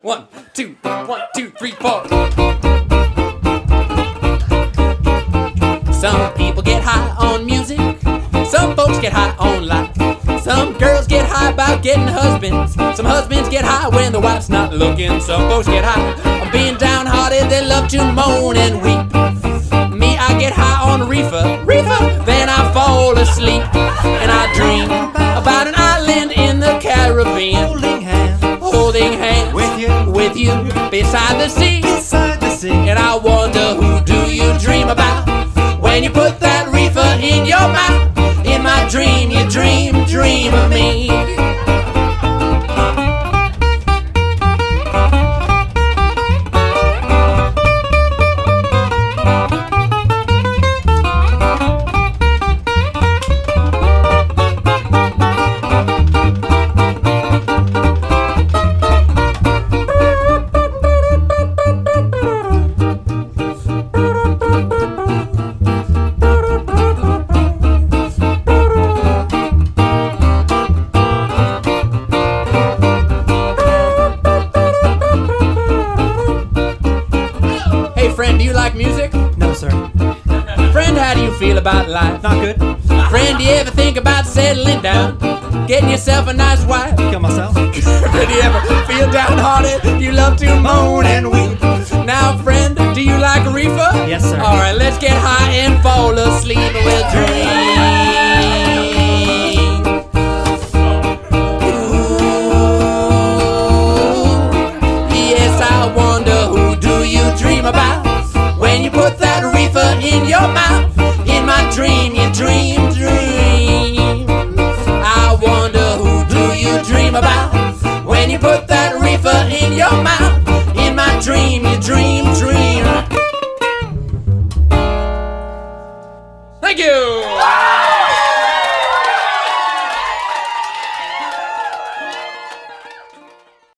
1, 2, 1, 2, 3, 4. Some people get high on music. Some folks get high on life. Some girls get high about getting husbands. Some husbands get high when the wife's not looking. Some folks get high on being downhearted. They love to moan and weep. Me, I get high on reefer. Then I fall asleep and I dream about an island in the Caribbean, holding hands with you beside the sea. And I wonder, who do you dream about when you put that reefer in your mouth? In my dream, you dream of me. Friend, do you like music? No, sir. Friend, how do you feel about life? Not good. Friend, do you ever think about settling down? Getting yourself a nice wife? Kill myself. Do you ever feel downhearted? You love to moan and weep. Now, friend, do you like reefer? Yes, sir. Alright, let's get high and fall asleep and we'll dream. About when you put that reefer in your mouth. In my dream, you dream. I wonder, who do you dream about when you put that reefer in your mouth? In my dream, you dream. Thank you.